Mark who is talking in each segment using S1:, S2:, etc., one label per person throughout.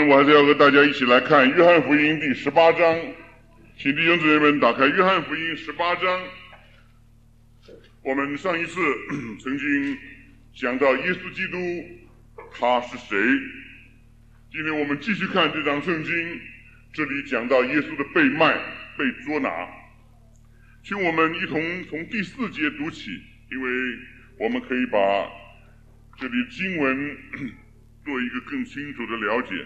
S1: 我还是要和大家一起来看约翰福音第18章，请弟兄姊妹们打开约翰福音18章。我们上一次曾经讲到耶稣基督他是谁，今天我们继续看这章圣经，这里讲到耶稣的被卖、被捉拿。请我们一同从第4节读起，因为我们可以把这里经文做一个更清楚的了解。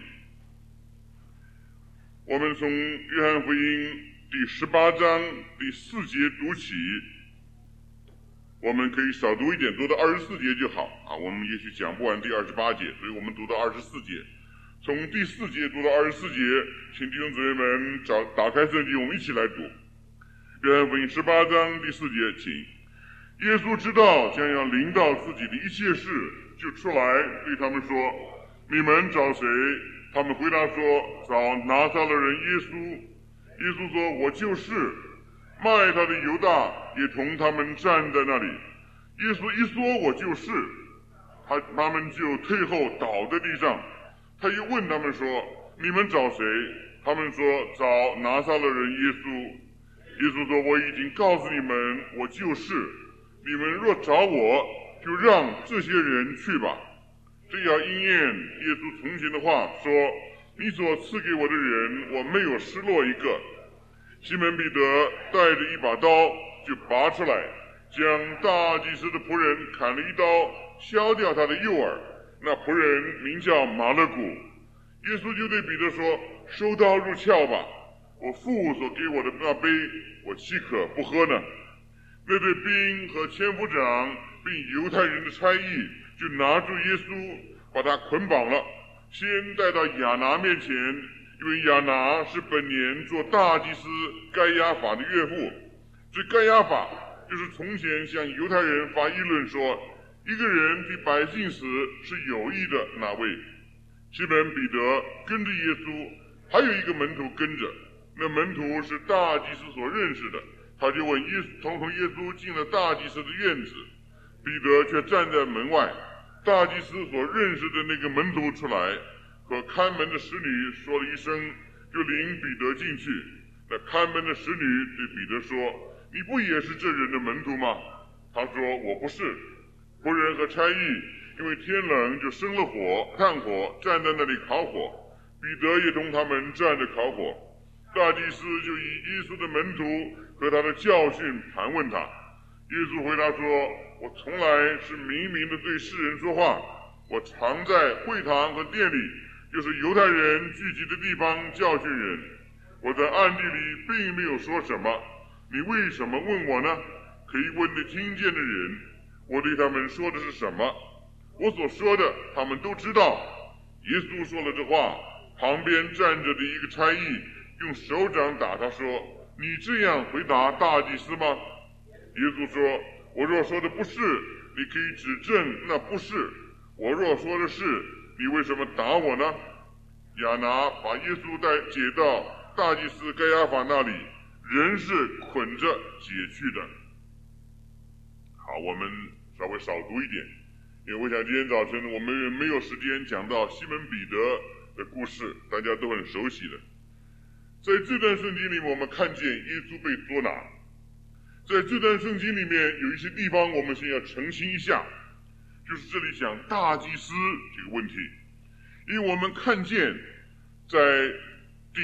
S1: 我们从约翰福音第18章第4节读起，我们可以少读一点，读到24节就好啊。我们也许讲不完第28节，所以我们读到24节。从第4节读到24节，请弟兄姊妹们打开圣经，我们一起来读。约翰福音18章第4节，请。耶稣知道将要临到自己的一切事，就出来对他们说：“你们找谁？”他们回答说：“找拿撒勒人耶稣。”耶稣说：“我就是。”卖他的犹大也同他们站在那里。耶稣一说“我就是”，他们就退后倒在地上。他又问他们说：“你们找谁？”他们说：“找拿撒勒人耶稣。”耶稣说：“我已经告诉你们，我就是。你们若找我，就让这些人去吧。”这要应验耶稣从前的话说：“你所赐给我的人，我没有失落一个。”西门彼得带着一把刀就拔出来，将大祭司的仆人砍了一刀，削掉他的右耳。那仆人名叫马勒古。耶稣就对彼得说：“收刀入鞘吧，我父所给我的那杯，我岂可不喝呢？”那对兵和千夫长并犹太人的差役就拿住耶稣，把他捆绑了，先带到亚拿面前，因为亚拿是本年做大祭司该亚法的岳父。这该亚法就是从前向犹太人发议论说，一个人替百姓死是有益的那位。西门彼得跟着耶稣，还有一个门徒跟着，那门徒是大祭司所认识的。他就问耶稣，同耶稣进了大祭司的院子，彼得却站在门外。大祭司所认识的那个门徒出来，和看门的使女说了一声，就领彼得进去。那看门的使女对彼得说：“你不也是这人的门徒吗？”他说：“我不是。”仆人和差役因为天冷，就生了炭火，站在那里烤火。彼得也同他们站着烤火。大祭司就以耶稣的门徒和他的教训盘问他。耶稣回答说：“我从来是明明的对世人说话，我常在会堂和殿里，就是犹太人聚集的地方教训人。我在暗地里并没有说什么，你为什么问我呢？可以问得听见的人，我对他们说的是什么？我所说的他们都知道。”耶稣说了这话，旁边站着的一个差役用手掌打他说：“你这样回答大祭司吗？”耶稣说：“我若说的不是，你可以指证那不是；我若说的是，你为什么打我呢？”亚拿把耶稣解到大祭司该亚法那里，人是捆着解去的。好，我们稍微少读一点，因为我想今天早晨我们没有时间讲到西门彼得的故事，大家都很熟悉的。在这段圣经里面，我们看见耶稣被捉拿。在这段圣经里面有一些地方我们先要澄清一下，就是这里讲大祭司这个问题。因为我们看见在第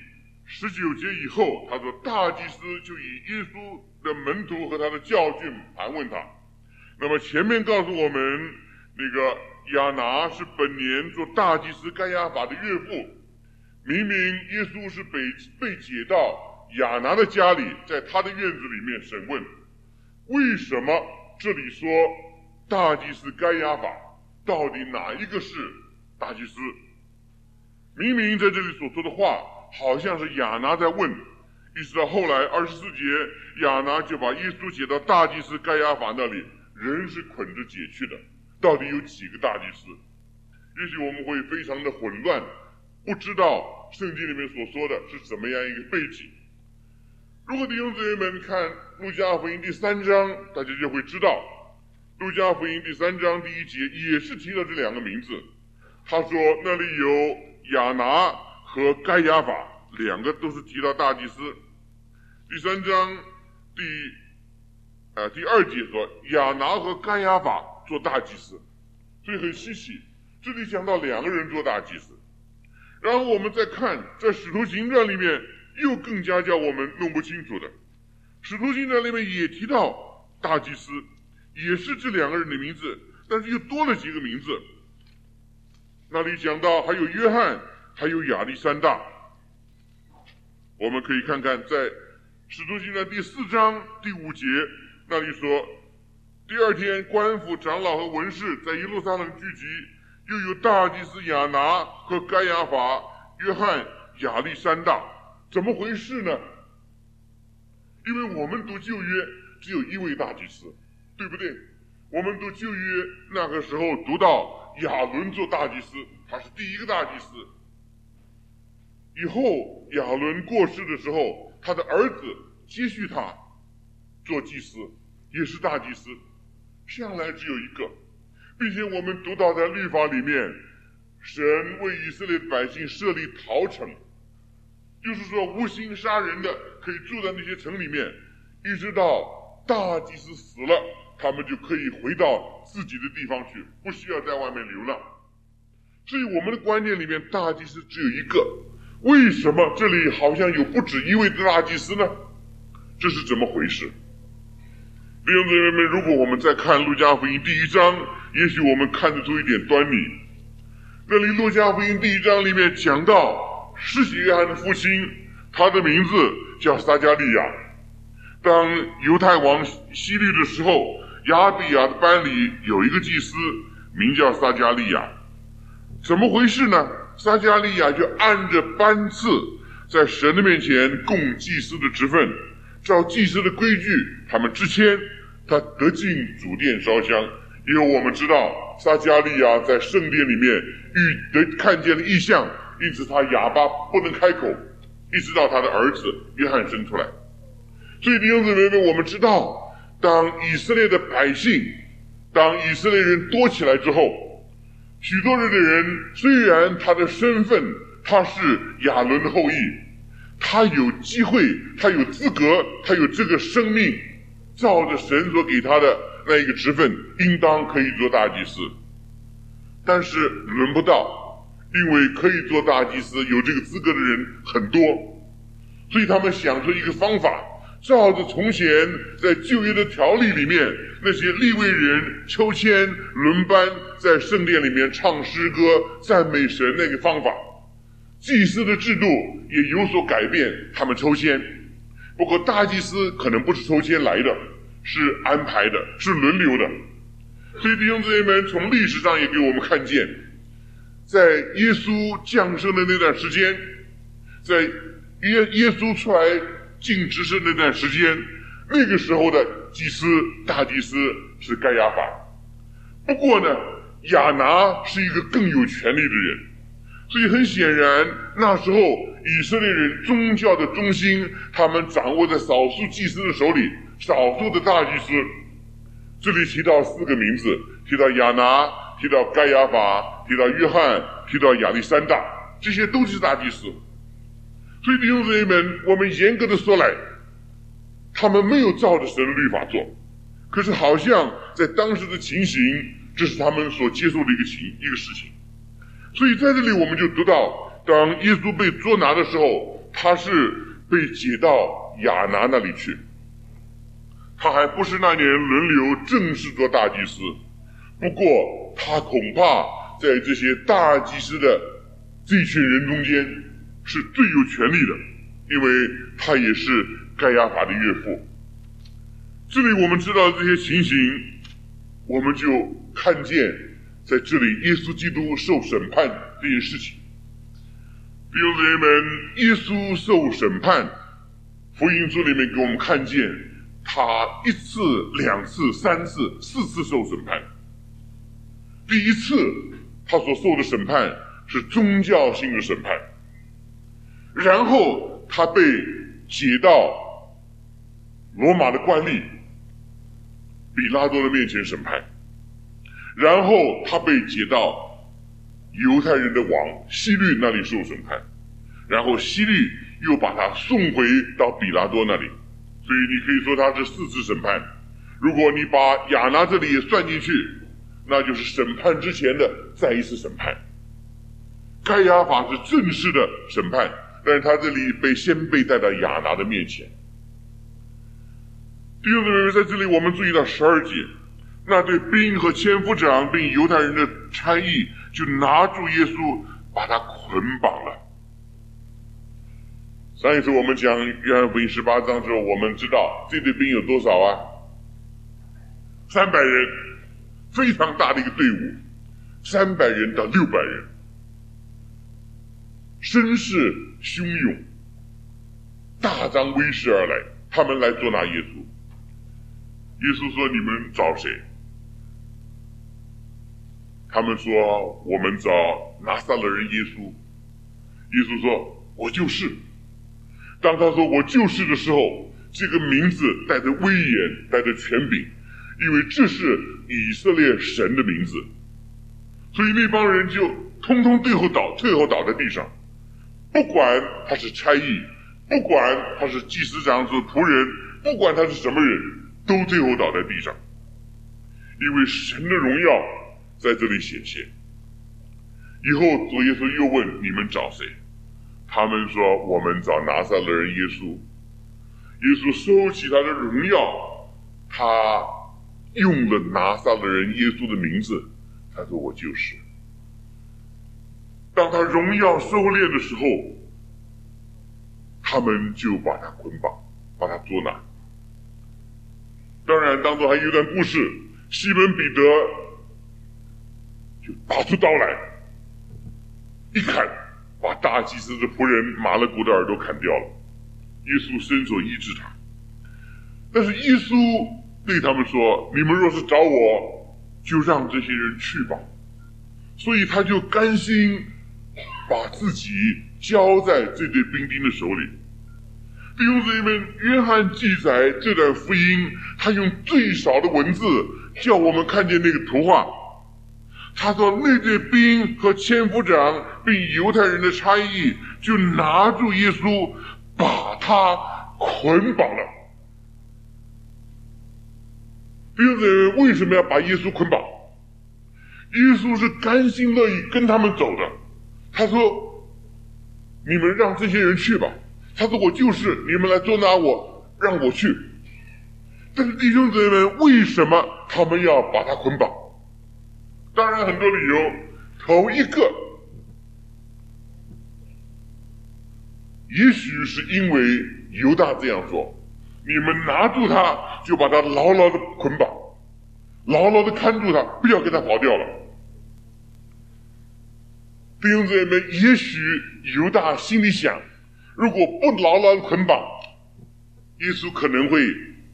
S1: 19节以后，他说大祭司就以耶稣的门徒和他的教训盘问他。那么前面告诉我们，那个亚拿是本年做大祭司该亚法的岳父。明明耶稣是被解到亚拿的家里，在他的院子里面审问，为什么这里说大祭司该亚法，到底哪一个是大祭司？明明在这里所说的话好像是亚拿在问，一直到后来24节，亚拿就把耶稣解到大祭司该亚法那里，人是捆着解去的。到底有几个大祭司？也许我们会非常的混乱，不知道圣经里面所说的是怎么样一个背景。如果弟兄姊妹们看路加福音第3章，大家就会知道，路加福音第3章第1节也是提到这两个名字。他说那里有亚拿和该亚法两个都是提到大祭司。第3章第2节说亚拿和该亚法做大祭司，所以很稀奇，这里讲到2个人做大祭司。然后我们再看在使徒行传里面又更加叫我们弄不清楚的，使徒行传里面也提到大祭司，也是这2个人的名字，但是又多了几个名字。那里讲到还有约翰，还有亚历山大。我们可以看看在使徒行传第4章第5节，那里说第2天官府长老和文士在耶路撒冷聚集，又有大祭司亚拿和该亚法、约翰、亚历山大。怎么回事呢？因为我们读旧约只有一位大祭司，对不对？我们读旧约那个时候读到亚伦做大祭司，他是第1个大祭司。以后亚伦过世的时候，他的儿子接续他做祭司，也是大祭司，向来只有一个。并且我们读到在律法里面，神为以色列百姓设立逃城，就是说无心杀人的可以住在那些城里面，一直到大祭司死了，他们就可以回到自己的地方去，不需要在外面流浪。所以我们的观念里面，大祭司只有一个。为什么这里好像有不止一位的大祭司呢？这是怎么回事？弟兄姊妹们，如果我们再看路加福音第1章，也许我们看得出一点端倪。那里路加福音第1章里面讲到施洗约翰的父亲，他的名字叫撒迦利亚。当犹太王希律的时候，亚比亚的班里有一个祭司名叫撒迦利亚。怎么回事呢？撒迦利亚就按着班次在神的面前供祭司的职分，照祭司的规矩，他们之前他得进主殿烧香。因为我们知道撒迦利亚在圣殿里面看见了异象，因此他哑巴不能开口，一直到他的儿子约翰生出来。所以弟兄姊妹们，我们知道当以色列的百姓，当以色列人多起来之后，许多的人虽然他的身份他是亚伦的后裔，他有机会，他有资格，他有这个生命，照着神所给他的那一个职分，应当可以做大祭司，但是轮不到，因为可以做大祭司有这个资格的人很多，所以他们想出一个方法，照着从前在旧约的条例里面那些利未人抽签轮班在圣殿里面唱诗歌赞美神那个方法，祭司的制度也有所改变，他们抽签。不过大祭司可能不是抽签来的，是安排的，是轮流的。所以弟兄姊妹们，从历史上也给我们看见，在耶稣降生的那段时间，在耶稣出来进职事那段时间，那个时候的祭司大祭司是该亚法。不过呢，亚拿是一个更有权力的人，所以很显然那时候以色列人宗教的中心，他们掌握在少数祭司的手里，少数的大祭司。这里提到4个名字，提到亚拿，提到该亚法，提到约翰，提到亚历山大，这些都是大祭司。所以弟兄姊妹们，我们严格的说来，他们没有照着神的律法做，可是好像在当时的情形，这是他们所接受的一个事情。所以在这里我们就读到，当耶稣被捉拿的时候，他是被解到亚拿那里去，他还不是那年轮流正式做大祭司，不过他恐怕在这些大祭司的这群人中间是最有权力的，因为他也是该亚法的岳父。这里我们知道这些情形，我们就看见在这里耶稣基督受审判这件事情。弟兄姊妹们，耶稣受审判，福音书里面给我们看见他1次、2次、3次、4次受审判。第一次他所受的审判是宗教性的审判，然后他被解到罗马的官吏比拉多的面前审判，然后他被解到犹太人的王希律那里受审判，然后希律又把他送回到比拉多那里，所以你可以说他是4次审判。如果你把亚拿这里也算进去，那就是审判之前的再一次审判。该亚法是正式的审判，但是他这里先被带到亚拿的面前。弟兄姊妹，在这里我们注意到12节，那对兵和千夫长并犹太人的差役就拿住耶稣，把他捆绑了。上一次我们讲约翰福音18章之后，我们知道这队兵有多少啊？300人，非常大的一个队伍，300人到600人，声势汹涌，大张威势而来，他们来捉拿耶稣。耶稣说：“你们找谁？”他们说：“我们找拿撒勒人耶稣。”耶稣说：“我就是。”当他说我就是的时候，这个名字带着威严，带着权柄，因为这是以色列神的名字，所以那帮人就通通退后倒在地上，不管他是差役，不管他是祭司长所仆人，不管他是什么人，都退后倒在地上，因为神的荣耀在这里显现。以后主耶稣又问：“你们找谁？”他们说：“我们找拿撒勒人耶稣。”耶稣收起他的荣耀，他用了拿撒勒人耶稣的名字，他说：“我就是。”当他荣耀收敛的时候，他们就把他捆绑，把他捉拿。当然当中还有一段故事，西门彼得就拔出刀来，一砍，把大祭司的仆人马勒古的耳朵砍掉了。耶稣伸手医治他，但是耶稣对他们说：“你们若是找我，就让这些人去吧。”所以他就甘心把自己交在这对兵丁的手里。弟兄姊妹们，约翰记载这段福音，他用最少的文字叫我们看见那个图画。他说那对兵和千夫长并犹太人的差役就拿住耶稣，把他捆绑了。弟兄姊妹，为什么要把耶稣捆绑？耶稣是甘心乐意跟他们走的。他说：“你们让这些人去吧。”他说：“我就是，你们来捉拿我，让我去。”但是弟兄姊妹们，为什么他们要把他捆绑？当然很多理由，头一个，也许是因为犹大这样说：“你们拿住他，就把他牢牢的捆绑，牢牢的看住他，不要给他跑掉了。”弟兄姊妹们，也许犹大心里想，如果不牢牢的捆绑，耶稣可能会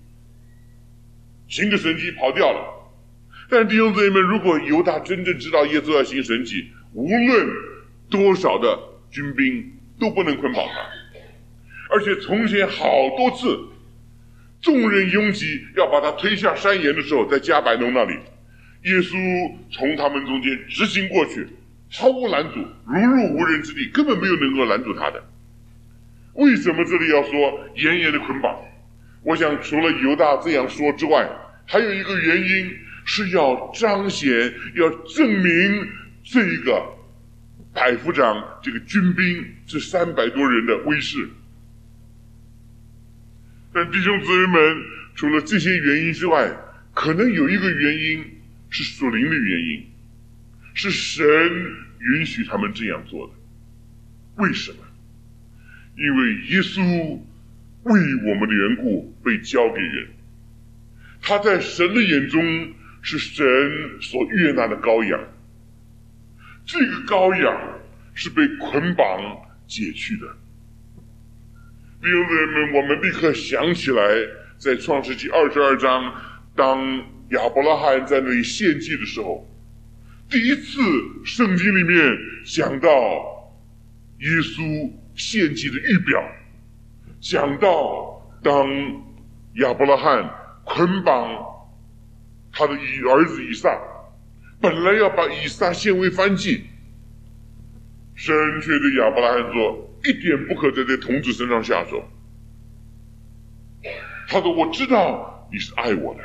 S1: 行个神迹跑掉了。但弟兄姊妹们，如果犹大真正知道耶稣要行神迹，无论多少的军兵都不能捆绑他。而且从前好多次众人拥挤要把他推下山岩的时候，在加百农那里，耶稣从他们中间直行过去，毫无拦阻，如入无人之地，根本没有能够拦住他的。为什么这里要说严严的捆绑？我想除了犹大这样说之外，还有一个原因是要彰显，要证明这个百夫长这个军兵这300多人的威势。但弟兄姊妹们，除了这些原因之外，可能有一个原因是属灵的原因，是神允许他们这样做的。为什么？因为耶稣为我们的缘故被交给人，他在神的眼中是神所悦纳的羔羊，这个羔羊是被捆绑解去的。弟兄姊妹们，我们立刻想起来，在创世纪22章，当亚伯拉罕在那里献祭的时候，第一次圣经里面讲到耶稣献祭的预表，讲到当亚伯拉罕捆绑他的儿子以撒，本来要把以撒献为燔祭， 神却对亚伯拉罕说，一点不可在这童子身上下手。他说，我知道你是爱我的。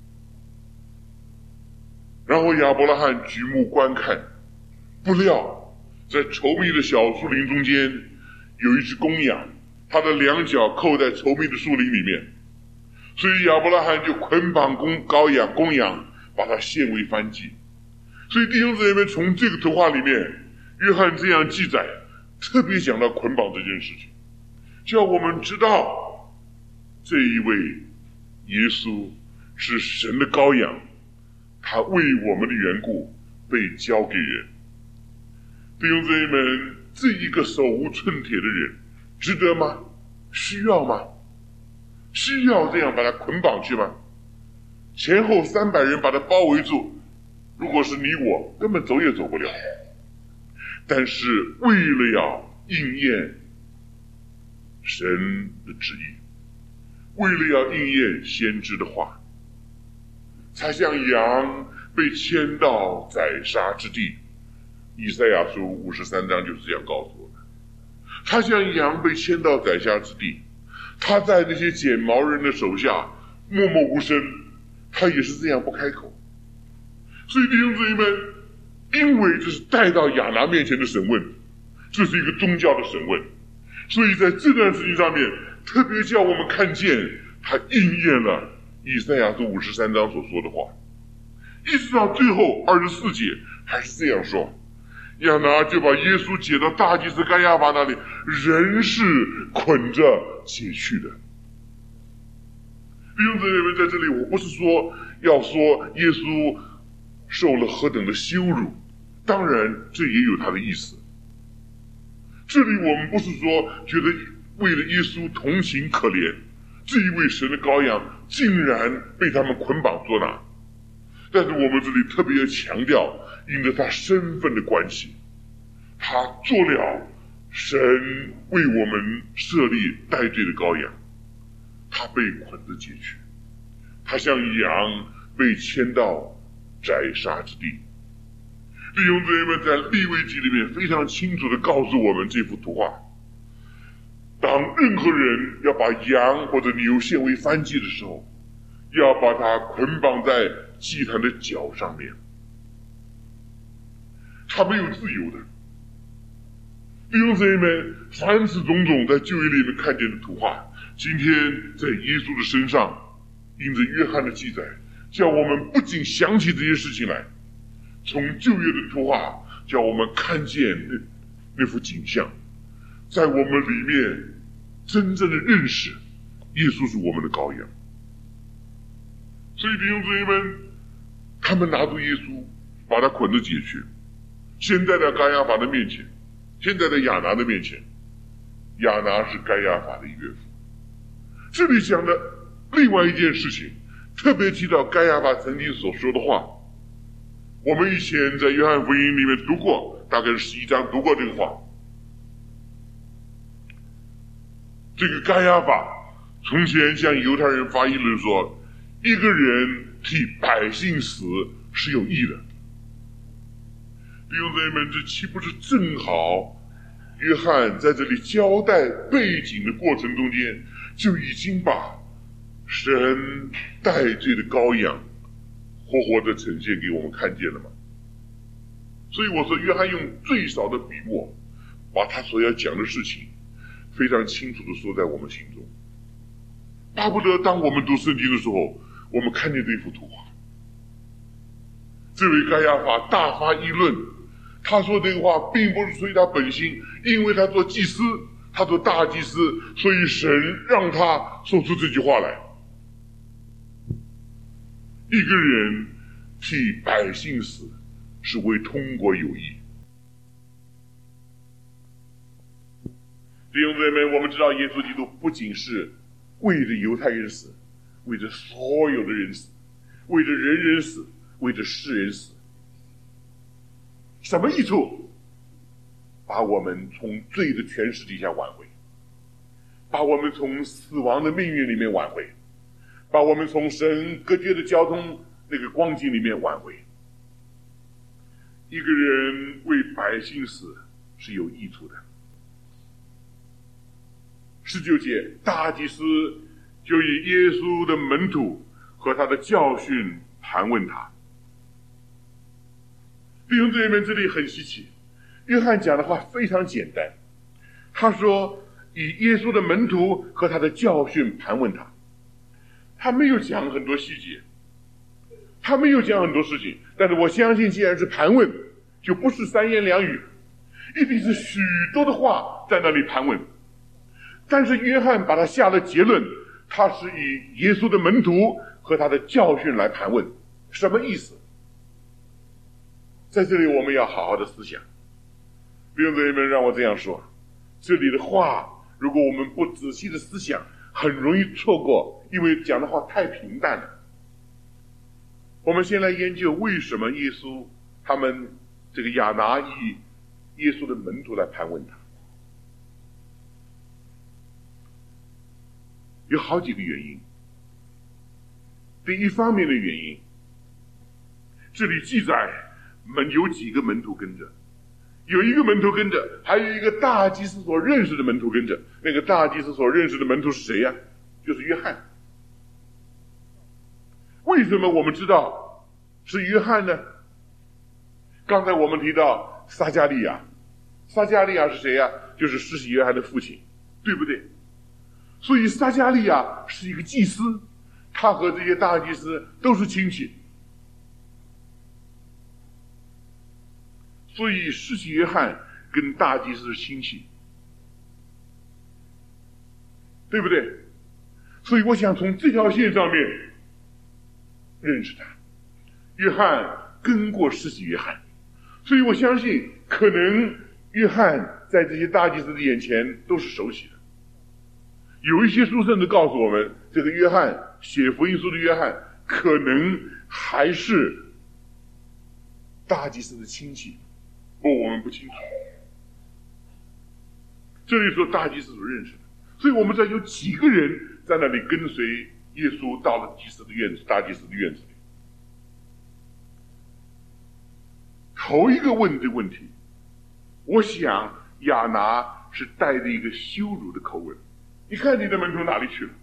S1: 然后亚伯拉罕举目观看，不料在稠密的小树林中间有一只公羊，它的两脚扣在稠密的树林里面，所以亚伯拉罕就捆绑公羊，把它献为燔祭。所以弟兄姊妹们，从这个图画里面，约翰这样记载，特别讲到捆绑这件事情，叫我们知道这一位耶稣是神的羔羊，他为我们的缘故被交给人。弟兄姊妹们，这一个手无寸铁的人值得吗？需要吗？需要这样把他捆绑去吗？前后300人把他包围住，如果是你我，根本走也走不了。但是为了要应验神的旨意，为了要应验先知的话，才像羊被牵到宰杀之地。以赛亚书53章就是这样告诉我们，他像羊被牵到宰杀之地，他在那些剪毛人的手下默默无声，他也是这样不开口。所以弟兄姊妹们，因为这是带到亚拿面前的审问，这是一个宗教的审问，所以在这段事情上面特别叫我们看见他应验了以赛亚书53章所说的话。一直到最后24节还是这样说，亚拿就把耶稣解到大祭司该亚法那里，人是捆着解去的。弟兄姊妹们，在这里我不是说要说耶稣受了何等的羞辱，当然这也有他的意思。这里我们不是说觉得为了耶稣同情可怜，这一位神的羔羊竟然被他们捆绑捉拿，但是我们这里特别强调，因着他身份的关系，他做了神为我们设立代罪的羔羊，他被捆着解去，他像羊被牵到宰杀之地。弟兄姊妹们，在利未记里面非常清楚地告诉我们这幅图画，当任何人要把羊或者牛献为燔祭的时候，要把它捆绑在祭坛的脚上面，他没有自由的。弟兄姊妹们，凡此种种在旧约里面看见的图画，今天在耶稣的身上，因着约翰的记载，叫我们不仅想起这些事情来，从旧约的图画叫我们看见那幅景象，在我们里面真正的认识耶稣是我们的羔羊。所以弟兄姊妹们，他们拿住耶稣，把他捆着解去，现在在该亚法的面前，现在在亚拿的面前，亚拿是该亚法的岳父。这里讲的另外一件事情，特别提到该亚法曾经所说的话，我们以前在约翰福音里面读过，大概是11章读过这个话。这个该亚法从前向犹太人发议论说，一个人替百姓死是有益的。弟兄姊妹们，这岂不是正好约翰在这里交代背景的过程中间，就已经把神代罪的羔羊活活的呈现给我们看见了吗？所以我说，约翰用最少的笔墨，把他所要讲的事情非常清楚的说在我们心中。巴不得当我们读圣经的时候，我们看见这幅图画，这位该亚法大发议论，他说这个话并不是出于他本心，因为他做祭司，他做大祭司，所以神让他说出这句话来。一个人替百姓死是为通国有益。弟兄姊妹们，我们知道耶稣基督不仅是为着犹太人死，为着所有的人死，为着人人死，为着世人死。什么益处？把我们从罪的权势底下挽回，把我们从死亡的命运里面挽回，把我们从神隔绝的交通那个光景里面挽回。一个人为百姓死是有益处的。19节，大祭司就以耶稣的门徒和他的教训盘问他。弟兄姊妹们，这里很稀奇，约翰讲的话非常简单，他说以耶稣的门徒和他的教训盘问他，他没有讲很多细节，他没有讲很多事情，但是我相信既然是盘问，就不是三言两语，一定是许多的话在那里盘问。但是约翰把他下了结论，他是以耶稣的门徒和他的教训来盘问。什么意思？在这里我们要好好的思想。弟兄姊妹们，让我这样说，这里的话如果我们不仔细的思想，很容易错过，因为讲的话太平淡了。我们先来研究为什么耶稣他们这个亚拿以耶稣的门徒来盘问他。有好几个原因。第一方面的原因，这里记载有几个门徒跟着，有一个门徒跟着，还有一个大祭司所认识的门徒跟着。那个大祭司所认识的门徒是谁呀？就是约翰。为什么我们知道是约翰呢？刚才我们提到撒加利亚，撒加利亚是谁呀？就是施洗约翰的父亲，对不对？所以撒加利亚是一个祭司，他和这些大祭司都是亲戚。所以施洗约翰跟大祭司是亲戚，对不对？所以我想从这条线上面认识他。约翰跟过施洗约翰，所以我相信可能约翰在这些大祭司的眼前都是熟悉的。有一些书甚至告诉我们，这个约翰写福音书的约翰可能还是大祭司的亲戚，不过我们不清楚。这里说大祭司所认识的，所以我们知道有几个人在那里跟随耶稣到了祭司的院子，大祭司的院子里。头一个问的问题，我想亚拿是带着一个羞辱的口吻。你看你的门徒哪里去了？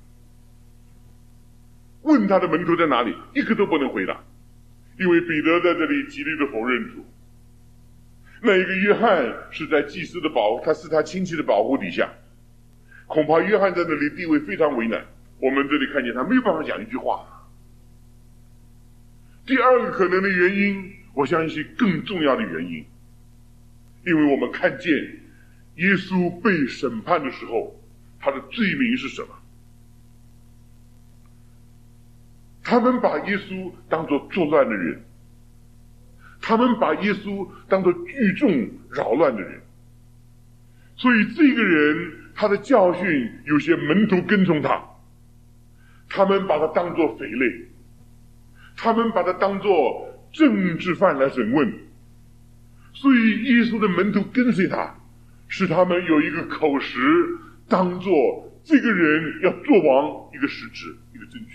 S1: 问他的门徒在哪里，一个都不能回答，因为彼得在这里极力的否认主。那一个约翰是在祭司的保护，他是他亲戚的保护底下，恐怕约翰在那里地位非常为难。我们这里看见他没有办法讲一句话。第二个可能的原因，我相信是更重要的原因，因为我们看见耶稣被审判的时候，他的罪名是什么？他们把耶稣当作作乱的人，他们把耶稣当作聚众扰乱的人，所以这个人他的教训有些门徒跟从他，他们把他当作匪类，他们把他当作政治犯来审问，所以耶稣的门徒跟随他，使他们有一个口实当作这个人要做王一个实质，一个证据。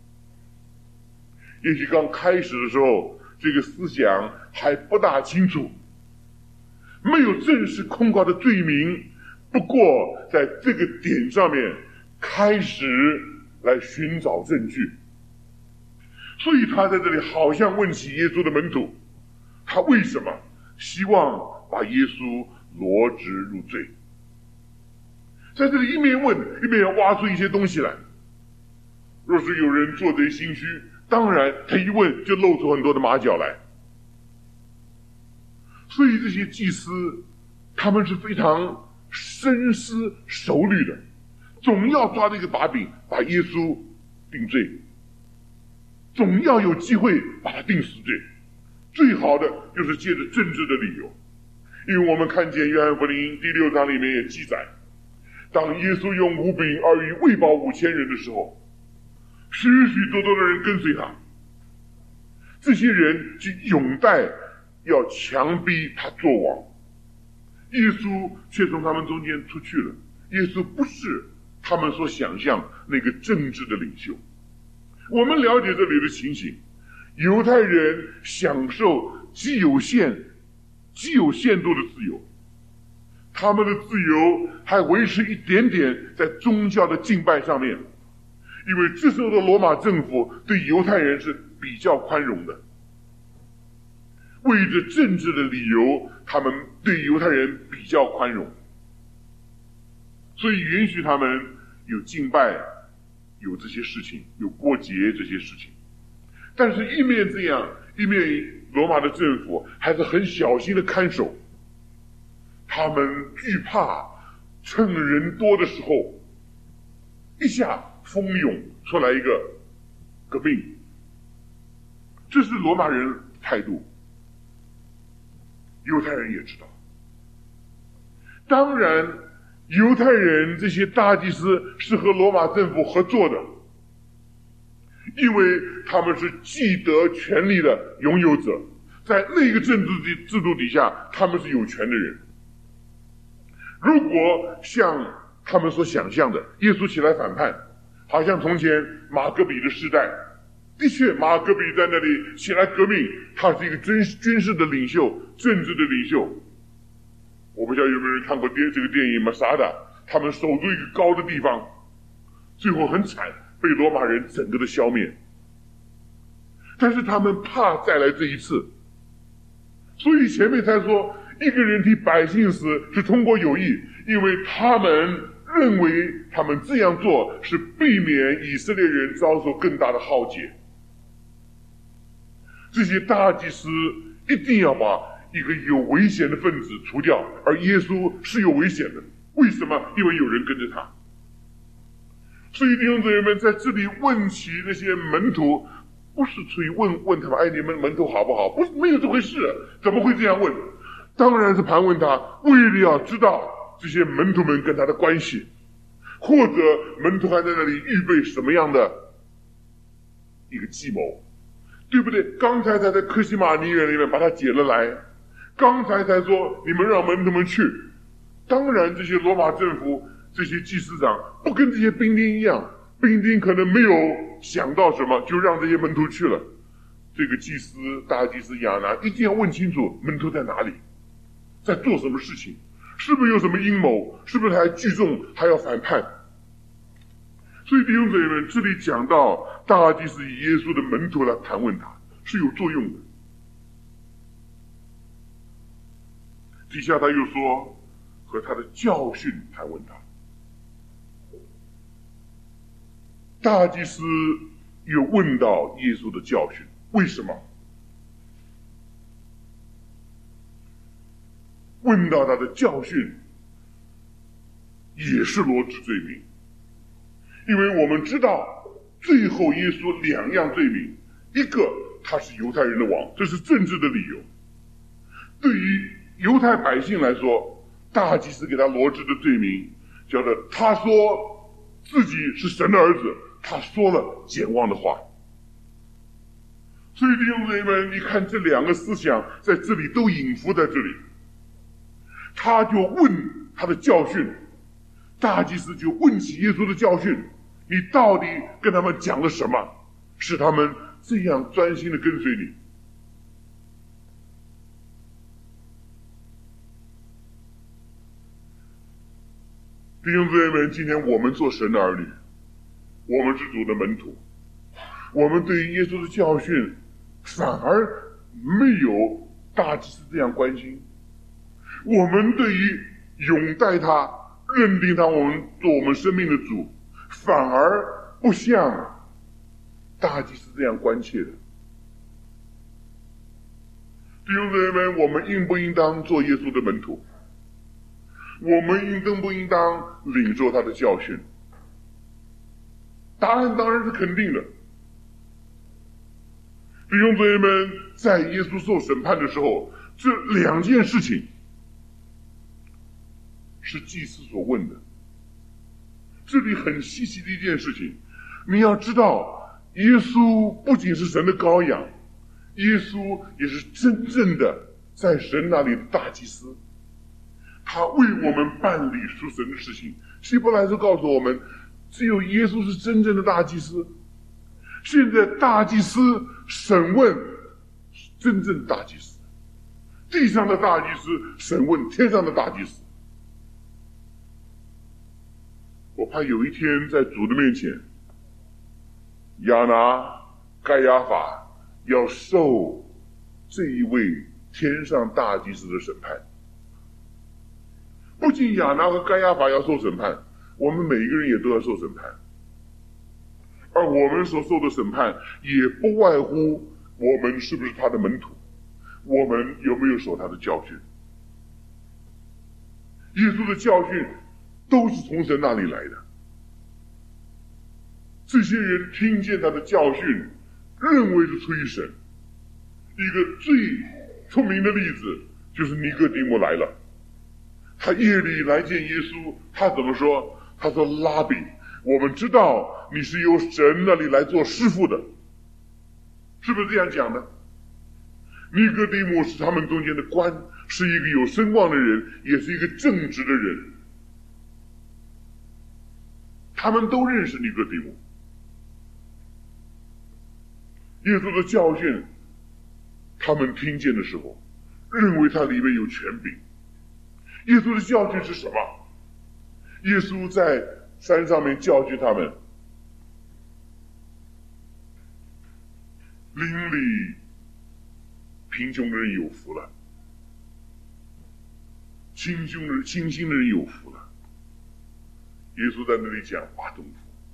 S1: 也许刚开始的时候，这个思想还不大清楚，没有正式控告的罪名，不过在这个点上面开始来寻找证据。所以他在这里好像问起耶稣的门徒，他为什么希望把耶稣罗织入罪？在这里一面问，一面要挖出一些东西来。若是有人做贼心虚，当然他一问就露出很多的马脚来。所以这些祭司他们是非常深思熟虑的，总要抓这个把柄，把耶稣定罪，总要有机会把他定死罪。最好的就是借着政治的理由，因为我们看见约翰福音第6章里面也记载，当耶稣用5饼2鱼喂饱5000人的时候，许许多多的人跟随他，这些人就拥戴要强逼他做王，耶稣却从他们中间出去了。耶稣不是他们所想象那个政治的领袖。我们了解这里的情形，犹太人享受极有限度的自由， 他们的自由还维持一点点在宗教的敬拜上面，因为这时候的罗马政府对犹太人是比较宽容的，为着政治的理由，他们对犹太人比较宽容，所以允许他们有敬拜，有这些事情，有过节这些事情。但是一面这样，一面罗马的政府还是很小心的看守，他们惧怕趁人多的时候一下蜂拥出来一个革命，这是罗马人态度，犹太人也知道。当然犹太人这些大祭司是和罗马政府合作的，因为他们是既得权力的拥有者，在那个政治制度底下，他们是有权的人。如果像他们所想象的，耶稣起来反叛，好像从前马可比的时代，的确马可比在那里起来革命，他是一个军事的领袖，政治的领袖。我不知道有没有人看过这个电影《马萨达》，他们守住一个高的地方，最后很惨，被罗马人整个的消灭。但是他们怕再来这一次，所以前面才说一个人替百姓死是通过有意，因为他们认为他们这样做是避免以色列人遭受更大的浩劫。这些大祭司一定要把一个有危险的分子除掉，而耶稣是有危险的。为什么？因为有人跟着他。所以弟兄姊妹们在这里问起那些门徒，不是出于问他们，哎，你们门徒好不好？不是，没有这回事，怎么会这样问？当然是盘问他，为了要知道这些门徒们跟他的关系，或者门徒还在那里预备什么样的一个计谋，对不对？刚才才在科西玛尼园里面把他解了来，刚才才说你们让门徒们去。当然这些罗马政府这些祭司长不跟这些兵丁一样，兵丁可能没有想到什么就让这些门徒去了。这个祭司大祭司亚拿一定要问清楚门徒在哪里，在做什么事情，是不是有什么阴谋，是不是还聚众还要反叛。所以弟兄姊妹们，这里讲到大祭司以耶稣的门徒来盘问他是有作用的。底下他又说和他的教训盘问他。大祭司又问到耶稣的教训，为什么？问到他的教训也是罗织罪名，因为我们知道最后耶稣两样罪名，一个他是犹太人的王，这是政治的理由。对于犹太百姓来说，大祭司给他罗织的罪名叫做他说自己是神的儿子，他说了简妄的话。所以弟兄姊妹们，你看这两个思想在这里都隐伏在这里。他就问他的教训，大祭司就问起耶稣的教训，你到底跟他们讲了什么，使他们这样专心的跟随你？弟兄姊妹们，今天我们做神的儿女，我们是主的门徒，我们对于耶稣的教训反而没有大祭司这样关心。我们对于拥戴他，认定他我们做我们生命的主，反而不像大祭司这样关切的。弟兄姊妹们，我们应不应当做耶稣的门徒？我们应不应当领受他的教训？答案当然是肯定的。弟兄姊妹们，在耶稣受审判的时候，这两件事情是祭司所问的。这里很稀奇的一件事情，你要知道，耶稣不仅是神的羔羊，耶稣也是真正的在神那里的大祭司，他为我们办理属神的事情。希伯来书告诉我们，只有耶稣是真正的大祭司。现在大祭司审问真正的大祭司，地上的大祭司审问天上的大祭司。 他有一天在主的面前，亚拿、该亚法要受这一位天上大祭司的审判。不仅亚拿和该亚法要受审判，我们每一个人也都要受审判。而我们所受的审判也不外乎我们是不是他的门徒，我们有没有守他的教训。耶稣的教训都是从神那里来的。这些人听见他的教训，认为是出于神。一个最出名的例子就是尼哥底母来了，他夜里来见耶稣，他怎么说？他说：“拉比，我们知道你是由神那里来做师傅的。”是不是这样讲的？尼哥底母是他们中间的官，是一个有声望的人，也是一个正直的人。他们都认识尼哥底母。耶稣的教训，他们听见的时候，认为它里面有权柄。耶稣的教训是什么？耶稣在山上面教训他们，邻里贫穷的人有福了，清心的人有福了。耶稣在那里讲八种福。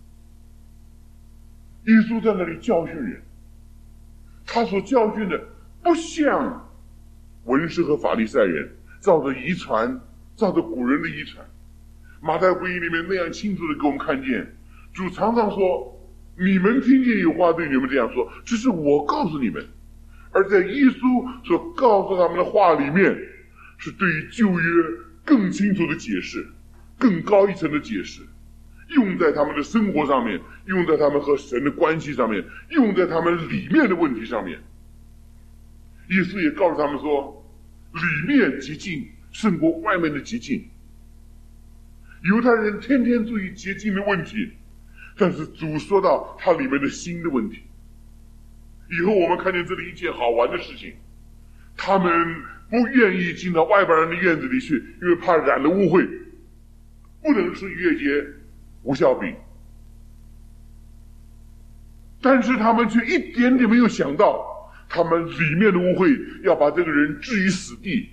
S1: 耶稣在那里教训人，他所教训的不像文士和法利赛人照着遗传，照着古人的遗传。马太福音里面那样清楚的给我们看见，主常常说，你们听见有话对你们这样说，这是我告诉你们。而在耶稣所告诉他们的话里面，是对于旧约更清楚的解释，更高一层的解释，用在他们的生活上面，用在他们和神的关系上面，用在他们里面的问题上面。耶稣也告诉他们说，里面洁净胜过外面的洁净。犹太人天天注意洁净的问题，但是主说到他里面的心的问题。以后我们看见这里一件好玩的事情，他们不愿意进到外边人的院子里去，因为怕染了污秽，不能吃逾越节无酵饼。但是他们却一点点没有想到，他们里面的污秽要把这个人置于死地。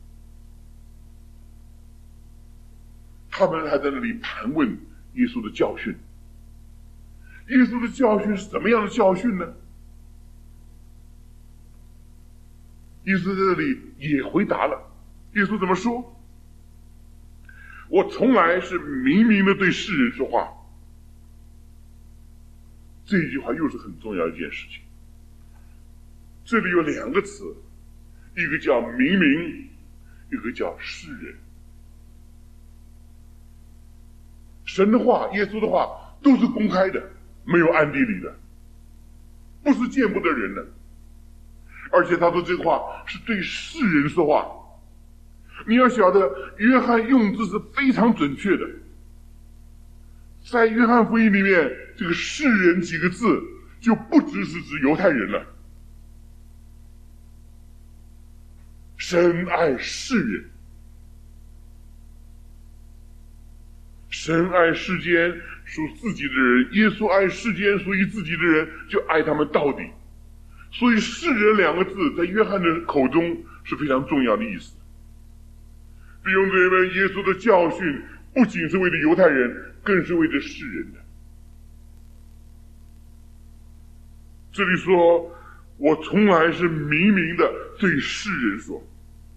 S1: 他们还在那里盘问耶稣的教训。耶稣的教训是怎么样的教训呢？耶稣在这里也回答了。耶稣怎么说？我从来是明明的对世人说话。这一句话又是很重要的一件事情。这里有两个词，一个叫明明，一个叫世人。神的话，耶稣的话都是公开的，没有暗地里的，不是见不得人的。而且他说这个话是对世人说话。你要晓得，约翰用字是非常准确的。在约翰福音里面，这个世人几个字就不只是指犹太人了。神爱世人，神爱世间属自己的人，耶稣爱世间属于自己的人，就爱他们到底。所以世人两个字在约翰的口中是非常重要的意思。弟兄姊妹们，耶稣的教训不仅是为了犹太人，更是为了世人的。这里说，我从来是明明的对世人说，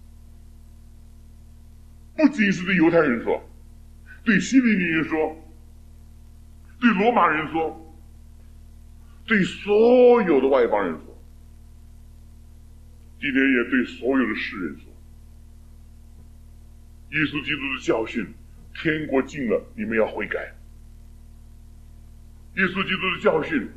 S1: 不仅是对犹太人说，对希利尼人说，对罗马人说，对所有的外邦人说，今天也对所有的世人说，耶稣基督的教训，天国近了，你们要悔改。耶稣基督的教训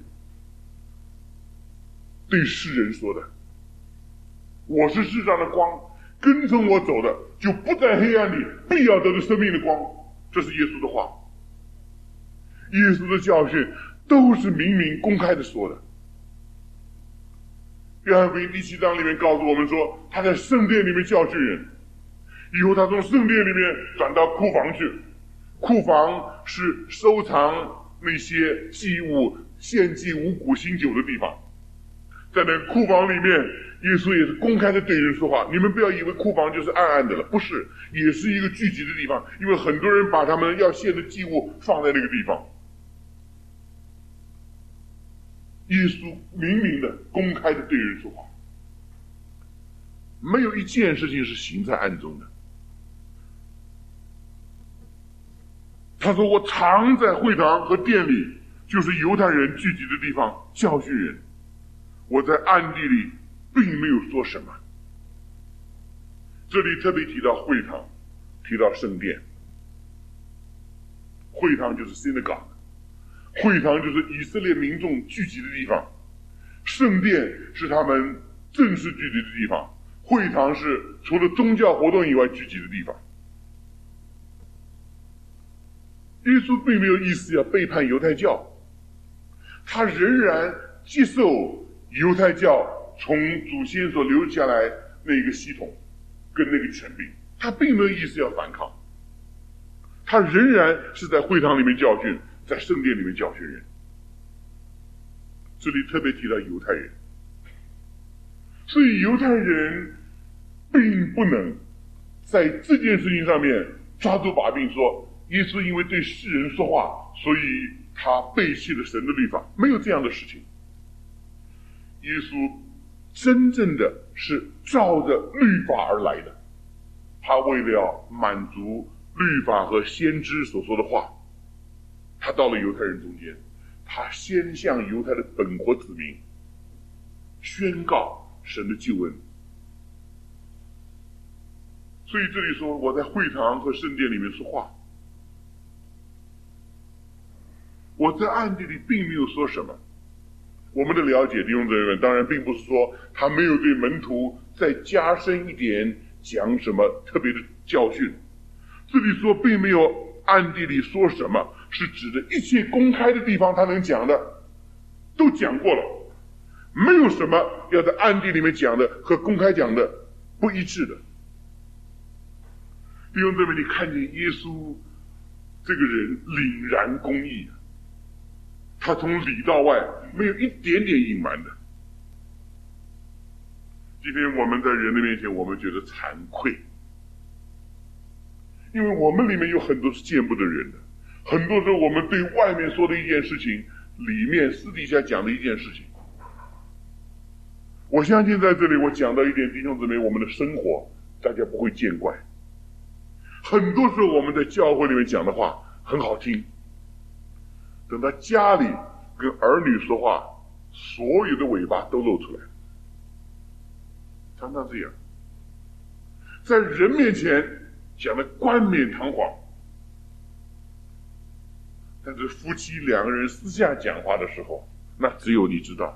S1: 对世人说的，我是世上的光，跟从我走的就不在黑暗里，必要得到生命的光。这是耶稣的话。耶稣的教训都是明明公开的说的。约翰福音第7章里面告诉我们说，他在圣殿里面教训人，以后他从圣殿里面转到库房去， 库房是收藏那些祭物、献祭五谷新酒的地方。在那个库房里面，耶稣也是公开的对人说话。你们不要以为库房就是暗暗的了，不是，也是一个聚集的地方，因为很多人把他们要献的祭物放在那个地方。耶稣明明的、公开的对人说话，没有一件事情是行在暗中的。他说：“我常在会堂和殿里，就是犹太人聚集的地方，教训人。我在暗地里并没有说什么。”这里特别提到会堂，提到圣殿。会堂就是 synagogue， 会堂就是以色列民众聚集的地方，圣殿是他们正式聚集的地方，会堂是除了宗教活动以外聚集的地方。耶稣并没有意思要背叛犹太教，他仍然接受犹太教从祖先所留下来那个系统跟那个权柄，他并没有意思要反抗，他仍然是在会堂里面教训，在圣殿里面教训人。这里特别提到犹太人，所以犹太人并不能在这件事情上面抓住把柄说耶稣因为对世人说话，所以他背弃了神的律法，没有这样的事情。耶稣真正的是照着律法而来的，他为了要满足律法和先知所说的话，他到了犹太人中间，他先向犹太的本国子民宣告神的救恩。所以这里说我在会堂和圣殿里面说话，我在暗地里并没有说什么。我们的了解，弟兄姊妹们，当然并不是说他没有对门徒再加深一点讲什么特别的教训。这里说并没有暗地里说什么，是指的一切公开的地方他能讲的都讲过了，没有什么要在暗地里面讲的和公开讲的不一致的。弟兄姊妹，你看见耶稣这个人凛然公义，他从里到外没有一点点隐瞒的。今天我们在人的面前，我们觉得惭愧，因为我们里面有很多是见不得人的，很多时候我们对外面说的一件事情，里面私底下讲的一件事情。我相信在这里我讲到一点，弟兄姊妹，我们的生活大家不会见怪。很多时候我们在教会里面讲的话很好听，等到家里跟儿女说话，所有的尾巴都露出来，常常这样，在人面前讲的冠冕堂皇，但是夫妻两个人私下讲话的时候，那只有你知道。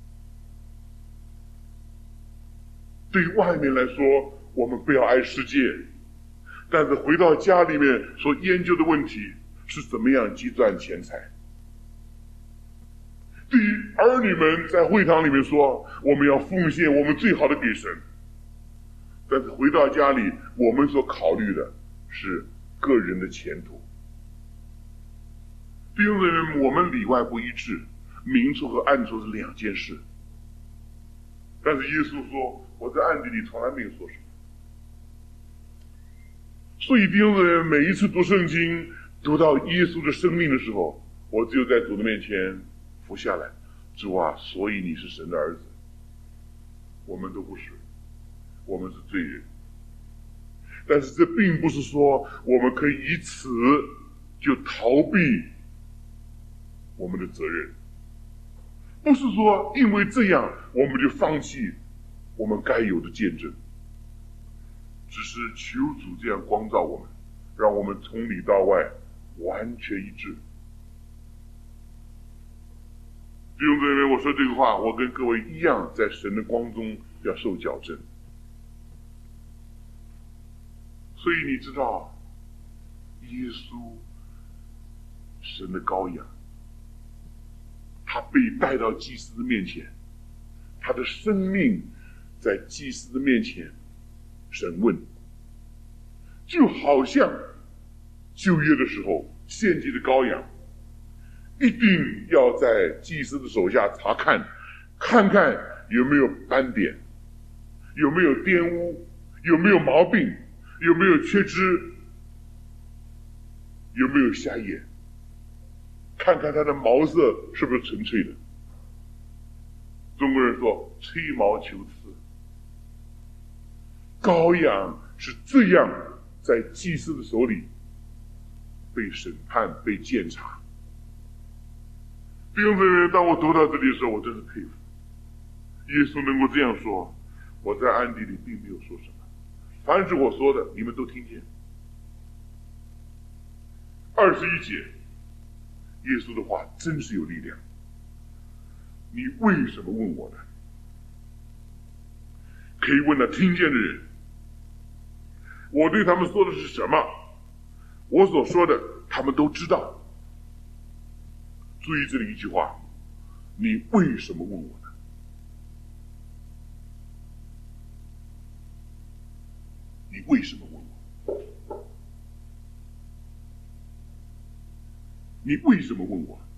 S1: 对外面来说，我们不要爱世界，但是回到家里面所研究的问题是怎么样积攒钱财。对于儿女们在会堂里面说，我们要奉献我们最好的给神，但是回到家里，我们所考虑的是个人的前途。弟兄姊妹，我们里外不一致，明处和暗处是两件事。但是耶稣说，我在暗地里从来没有说什么。所以弟兄姊妹，每一次读圣经读到耶稣的生命的时候，我只有在主的面前伏下来，主啊，所以你是神的儿子，我们都不是，我们是罪人。但是这并不是说我们可以以此就逃避我们的责任，不是说因为这样我们就放弃我们该有的见证，只是求主这样光照我们，让我们从里到外完全一致。弟兄姊妹，我说这个话，我跟各位一样，在神的光中要受矫正。所以你知道，耶稣，神的羔羊，他被带到祭司的面前，他的生命在祭司的面前审问，就好像旧约的时候献祭的羔羊，一定要在祭司的手下查看，看看有没有斑点，有没有玷污，有没有毛病，有没有缺枝，有没有瞎眼，看看它的毛色是不是纯粹的。中国人说吹毛求疵，羔羊是这样在祭司的手里被审判、被鉴察。弟兄姊妹，当我读到这里的时候，我真是佩服耶稣能够这样说。我在暗地里并没有说什么，凡是我说的，你们都听见。21节，耶稣的话真是有力量。你为什么问我呢？可以问那听见的人，我对他们说的是什么？我所说的他们都知道。注意这里一句话，你为什么问我呢？你为什么问我？你为什么问我？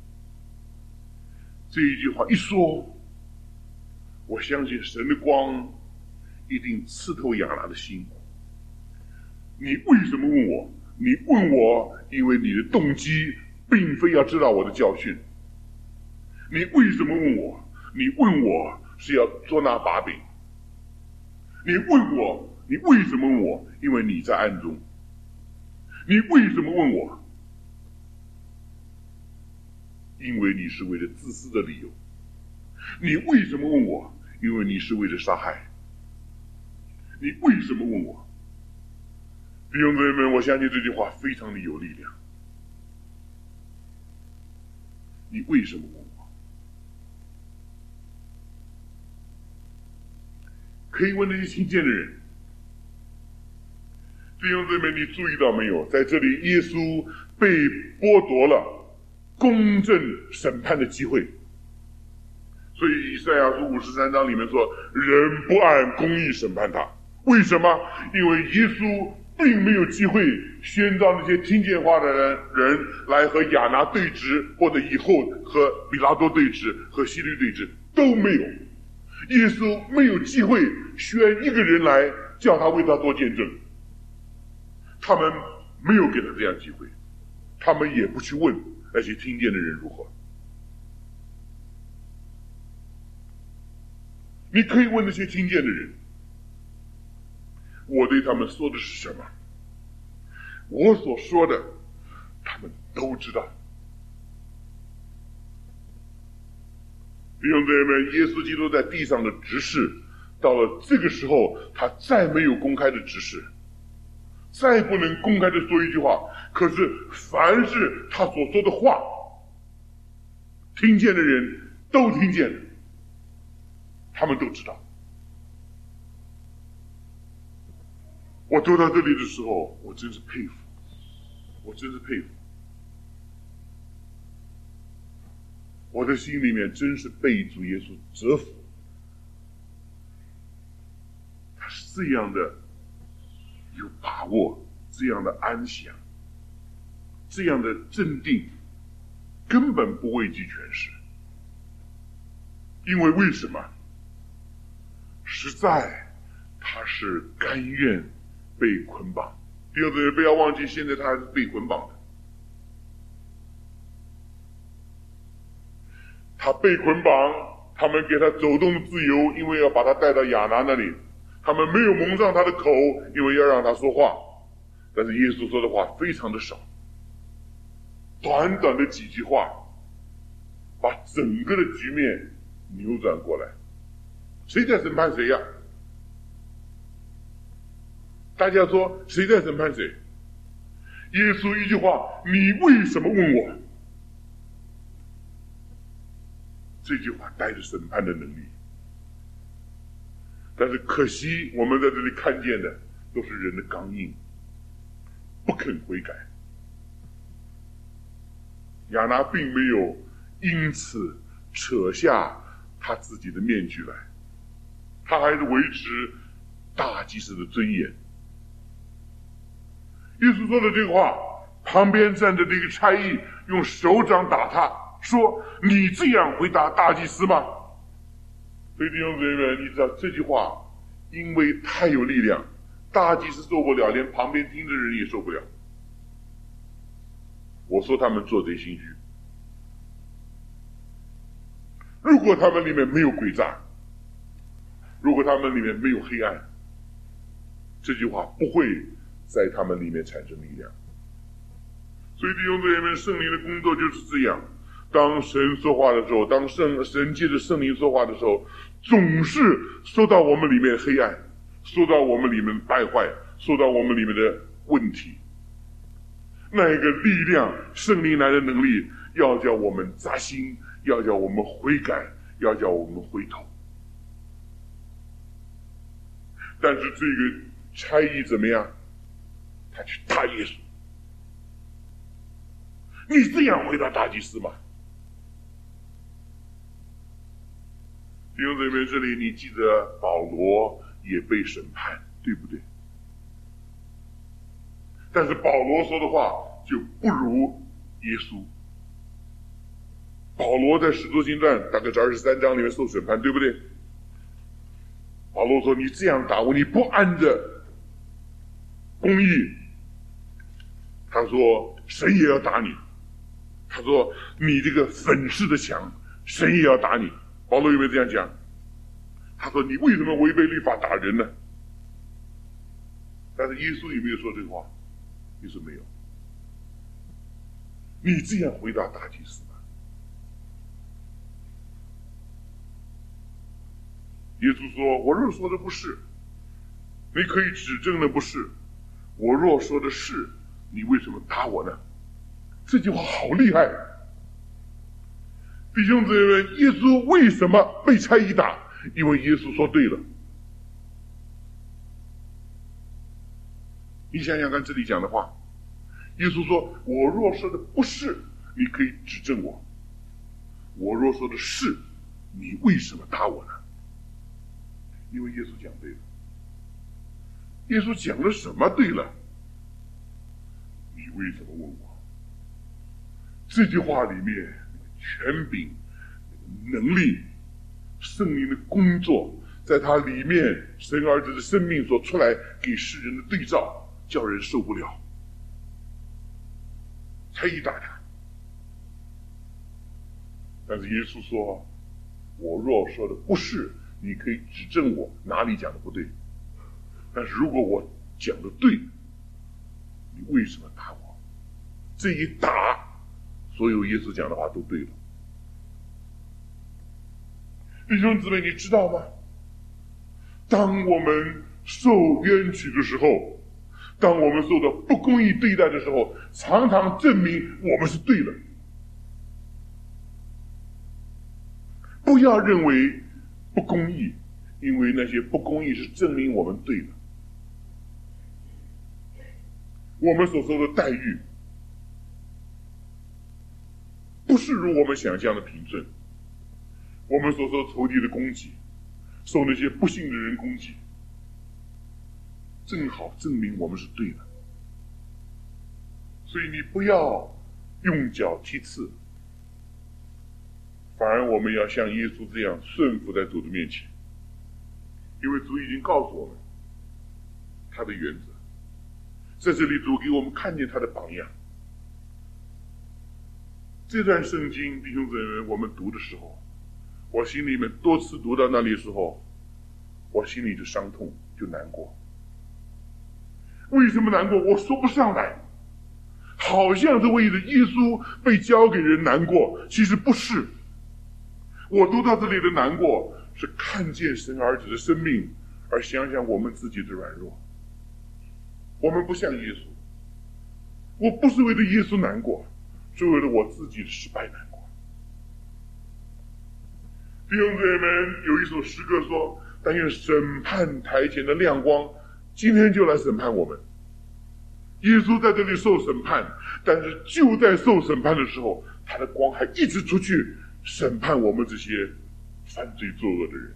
S1: 这一句话一说，我相信神的光一定刺透亚拿的心。你为什么问我？你问我，因为你的动机并非要知道我的教训。你为什么问我？你问我是要捉拿把柄。你问我，你为什么问我？因为你在暗中。你为什么问我？因为你是为了自私的理由。你为什么问我？因为你是为了杀害。你为什么问我？弟兄姊妹们，我相信这句话非常的有力量。你为什么问我？可以问那些听见的人。弟兄姊妹，你注意到没有？在这里，耶稣被剥夺了公正审判的机会。所以以赛亚书53章里面说，人不按公义审判他。为什么？因为耶稣并没有机会宣召那些听见话的人来和亚拿对峙，或者以后和比拉多对峙，和希律对峙，都没有。耶稣没有机会选一个人来叫他为他做见证，他们没有给他这样机会，他们也不去问那些听见的人如何。你可以问那些听见的人，我对他们说的是什么？我所说的，他们都知道。弟兄姊妹们，耶稣基督在地上的执事，到了这个时候，他再没有公开的执事，再不能公开的说一句话。可是，凡是他所说的话，听见的人都听见了，他们都知道。我读到这里的时候，我真是佩服，我真是佩服。我的心里面真是被主耶稣折服，他是这样的有把握，这样的安详，这样的镇定，根本不畏惧权势。因为为什么？实在他是甘愿被捆绑。弟兄姊妹，不要忘记，现在他还是被捆绑的。他被捆绑，他们给他走动自由，因为要把他带到亚拿那里。他们没有蒙上他的口，因为要让他说话。但是耶稣说的话非常的少，短短的几句话，把整个的局面扭转过来。谁在审判谁呀？大家说谁在审判谁？耶稣一句话，你为什么问我？这句话带着审判的能力。但是可惜我们在这里看见的都是人的刚硬，不肯悔改。亚拿并没有因此扯下他自己的面具来，他还是维持大祭司的尊严。耶稣说的这个话旁边站着的一个差役用手掌打他，说：“你这样回答大祭司吗？”所以弟兄姊妹们，你知道这句话，因为太有力量，大祭司受不了，连旁边听的人也受不了。我说他们做贼心虚。如果他们里面没有诡诈，如果他们里面没有黑暗，这句话不会在他们里面产生力量。所以弟兄姊妹们，圣灵的工作就是这样，当神说话的时候，当神借着圣灵说话的时候，总是说到我们里面的黑暗，说到我们里面的败坏，说到我们里面的问题。那一个力量，圣灵来的能力，要叫我们扎心，要叫我们悔改，要叫我们回头。但是这个差役怎么样？他去打耶稣。你这样回答大祭司吗？弟兄姊妹，这里你记得保罗也被审判，对不对？但是保罗说的话就不如耶稣。保罗在使徒行传大概是23章里面受审判，对不对？保罗说：“你这样打我，你不按着公义。”他说：“神也要打你。”他说：“你这个粉饰的墙，神也要打你。”保罗有没有这样讲？他说：“你为什么违背律法打人呢？”但是耶稣有没有说这个话？耶稣没有。你这样回答大祭司吗？耶稣说：“我若说的不是，你可以指证的不是；我若说的是，你为什么打我呢？”这句话好厉害！弟兄姊妹们，耶稣为什么被差役打？因为耶稣说对了。你想想看这里讲的话，耶稣说：“我若说的不是，你可以指正我；我若说的是，你为什么打我呢？”因为耶稣讲对了。耶稣讲了什么对了？你为什么问我？这句话里面权柄、能力、圣灵的工作，在他里面神儿子的生命所出来给世人的对照，叫人受不了。差役打他，但是耶稣说：“我若说的不是，你可以指正我哪里讲的不对。但是如果我讲的对，你为什么打我？”这一打，所有耶稣讲的话都对了。弟兄姊妹，你知道吗？当我们受冤屈的时候，当我们受到不公义对待的时候，常常证明我们是对的。不要认为不公义，因为那些不公义是证明我们对的。我们所受的待遇不是如我们想象的平顺，我们所受仇敌的攻击，受那些不幸的人攻击，正好证明我们是对的。所以你不要用脚踢刺，反而我们要像耶稣这样顺服在主的面前，因为主已经告诉我们他的原则。在这里主给我们看见他的榜样。这段圣经弟兄姊妹我们读的时候，我心里面多次读到那里的时候，我心里就伤痛，就难过。为什么难过？我说不上来，好像是为了耶稣被交给人难过，其实不是。我读到这里的难过，是看见神儿子的生命，而想想我们自己的软弱。我们不像耶稣，我不是为了耶稣难过，是为了我自己的失败难过。弟兄姊妹们，有一首诗歌说：“但愿审判台前的亮光，今天就来审判我们。”耶稣在这里受审判，但是就在受审判的时候，他的光还一直出去审判我们这些犯罪作恶的人。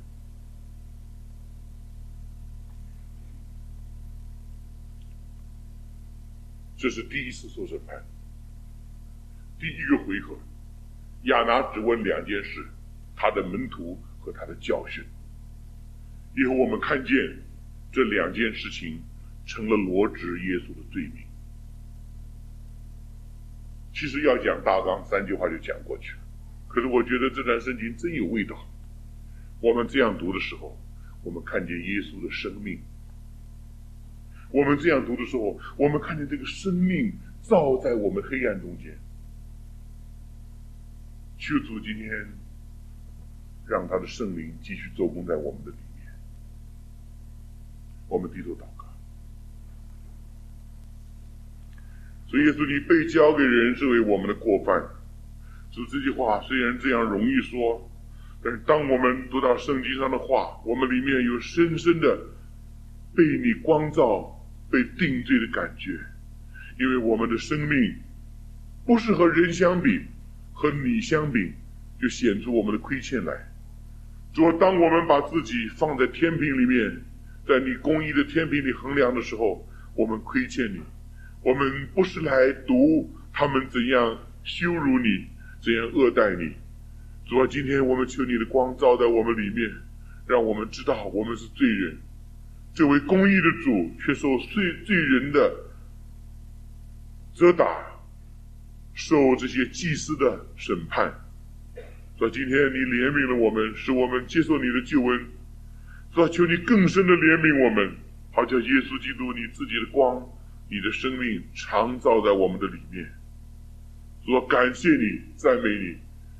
S1: 这是第一次受审判。第一个回合，亚拿只问2件事：他的门徒和他的教训。以后我们看见这2件事情成了罗织耶稣的罪名。其实要讲大纲3句话就讲过去了，可是我觉得这段圣经真有味道。我们这样读的时候，我们看见耶稣的生命；我们这样读的时候，我们看见这个生命照在我们黑暗中间。求主今天让他的圣灵继续做工在我们的里面。我们低头祷告。主耶稣，你被交给人是为我们的过犯。主，这句话虽然这样容易说，但是当我们读到圣经上的话，我们里面有深深的被你光照、被定罪的感觉。因为我们的生命不是和人相比，和你相比，就显出我们的亏欠来。主，当我们把自己放在天平里面，在你公义的天平里衡量的时候，我们亏欠你。我们不是来读他们怎样羞辱你，怎样恶待你。主啊，今天我们求你的光照在我们里面，让我们知道我们是罪人。这位公义的主却受罪人的责打，受这些祭司的审判。主啊，今天你怜悯了我们，使我们接受你的救恩。主啊，求你更深的怜悯我们，好叫耶稣基督你自己的光，你的生命常照在我们的里面。主啊，感谢你，赞美你，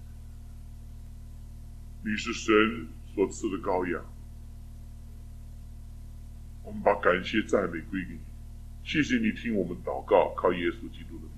S1: 你是神所赐的羔羊。我们把感谢赞美归给你，谢谢你听我们祷告，靠耶稣基督的